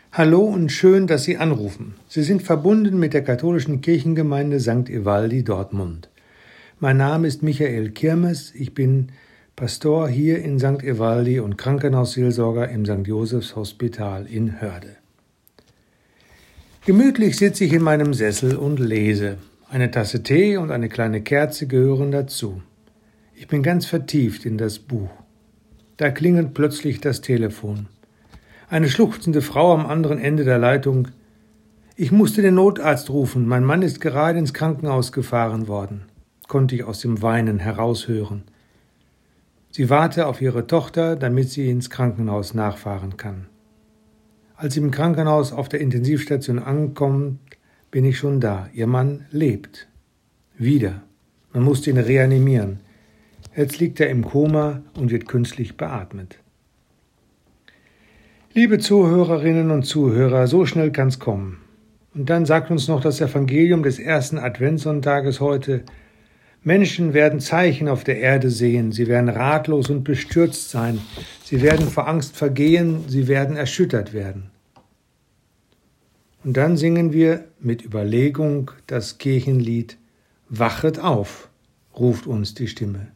Hallo und schön, dass Sie anrufen. Sie sind verbunden mit der katholischen Kirchengemeinde St. Evaldi Dortmund. Mein Name ist Michael Kirmes, ich bin Pastor hier in St. Evaldi und Krankenhausseelsorger im St. Josephs Hospital in Hörde. Gemütlich sitze ich in meinem Sessel und lese. Eine Tasse Tee und eine kleine Kerze gehören dazu. Ich bin ganz vertieft in das Buch. Da klingelt plötzlich das Telefon. Eine schluchzende Frau am anderen Ende der Leitung. Ich musste den Notarzt rufen, mein Mann ist gerade ins Krankenhaus gefahren worden, konnte ich aus dem Weinen heraushören. Sie warte auf ihre Tochter, damit sie ins Krankenhaus nachfahren kann. Als sie im Krankenhaus auf der Intensivstation ankommt, bin ich schon da. Ihr Mann lebt. Wieder. Man musste ihn reanimieren. Jetzt liegt er im Koma und wird künstlich beatmet. Liebe Zuhörerinnen und Zuhörer, so schnell kann's kommen. Und dann sagt uns noch das Evangelium des ersten Adventssonntages heute: Menschen werden Zeichen auf der Erde sehen, sie werden ratlos und bestürzt sein, sie werden vor Angst vergehen, sie werden erschüttert werden. Und dann singen wir mit Überlegung das Kirchenlied: Wachet auf, ruft uns die Stimme.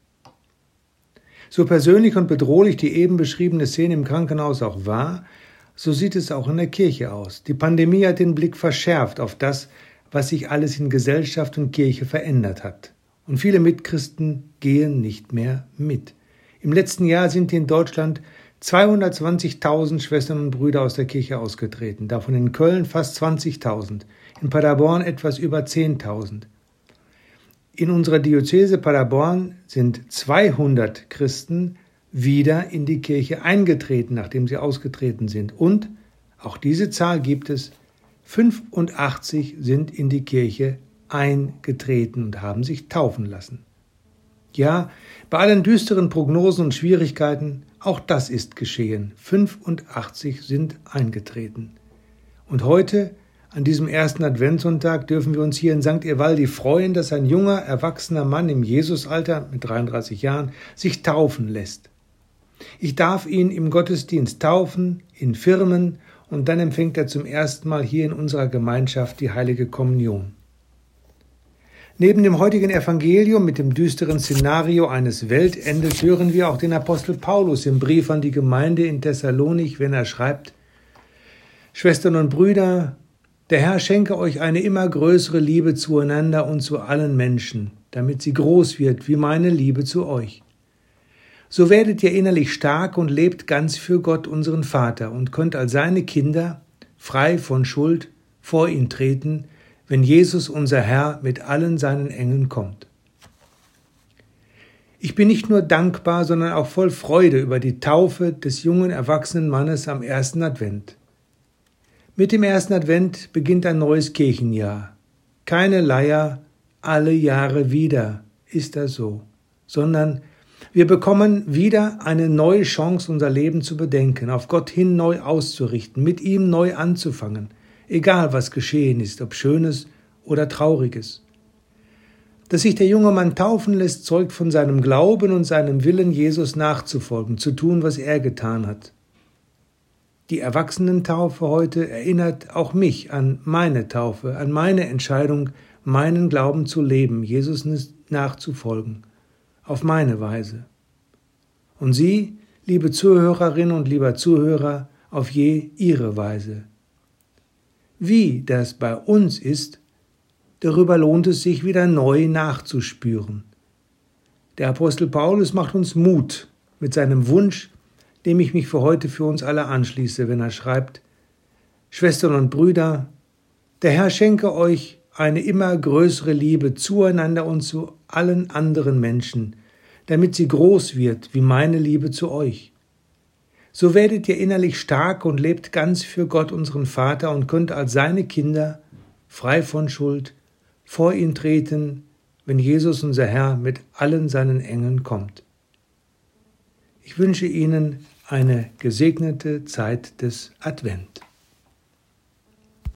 So persönlich und bedrohlich die eben beschriebene Szene im Krankenhaus auch war, so sieht es auch in der Kirche aus. Die Pandemie hat den Blick verschärft auf das, was sich alles in Gesellschaft und Kirche verändert hat. Und viele Mitchristen gehen nicht mehr mit. Im letzten Jahr sind in Deutschland 220.000 Schwestern und Brüder aus der Kirche ausgetreten, davon in Köln fast 20.000, in Paderborn etwas über 10.000. In unserer Diözese Paderborn sind 200 Christen wieder in die Kirche eingetreten, nachdem sie ausgetreten sind. Und, auch diese Zahl gibt es, 85 sind in die Kirche eingetreten und haben sich taufen lassen. Ja, bei allen düsteren Prognosen und Schwierigkeiten, auch das ist geschehen. 85 sind eingetreten. Und heute, an diesem ersten Adventssonntag, dürfen wir uns hier in St. Evaldi freuen, dass ein junger, erwachsener Mann im Jesusalter mit 33 Jahren sich taufen lässt. Ich darf ihn im Gottesdienst taufen, in Firmen, und dann empfängt er zum ersten Mal hier in unserer Gemeinschaft die heilige Kommunion. Neben dem heutigen Evangelium mit dem düsteren Szenario eines Weltendes hören wir auch den Apostel Paulus im Brief an die Gemeinde in Thessalonich, wenn er schreibt: Schwestern und Brüder, der Herr schenke euch eine immer größere Liebe zueinander und zu allen Menschen, damit sie groß wird wie meine Liebe zu euch. So werdet ihr innerlich stark und lebt ganz für Gott, unseren Vater, und könnt als seine Kinder, frei von Schuld, vor ihn treten, wenn Jesus, unser Herr, mit allen seinen Engeln kommt. Ich bin nicht nur dankbar, sondern auch voll Freude über die Taufe des jungen, erwachsenen Mannes am ersten Advent. Mit dem ersten Advent beginnt ein neues Kirchenjahr. Keine Leier, alle Jahre wieder, ist das so, sondern wir bekommen wieder eine neue Chance, unser Leben zu bedenken, auf Gott hin neu auszurichten, mit ihm neu anzufangen, egal was geschehen ist, ob Schönes oder Trauriges. Dass sich der junge Mann taufen lässt, zeugt von seinem Glauben und seinem Willen, Jesus nachzufolgen, zu tun, was er getan hat. Die Erwachsenentaufe heute erinnert auch mich an meine Taufe, an meine Entscheidung, meinen Glauben zu leben, Jesus nachzufolgen, auf meine Weise. Und Sie, liebe Zuhörerinnen und lieber Zuhörer, auf je Ihre Weise. Wie das bei uns ist, darüber lohnt es sich wieder neu nachzuspüren. Der Apostel Paulus macht uns Mut mit seinem Wunsch, dem ich mich für heute für uns alle anschließe, wenn er schreibt: Schwestern und Brüder, der Herr schenke euch eine immer größere Liebe zueinander und zu allen anderen Menschen, damit sie groß wird wie meine Liebe zu euch. So werdet ihr innerlich stark und lebt ganz für Gott, unseren Vater, und könnt als seine Kinder, frei von Schuld, vor ihn treten, wenn Jesus, unser Herr, mit allen seinen Engeln kommt. Ich wünsche Ihnen eine gesegnete Zeit des Advent.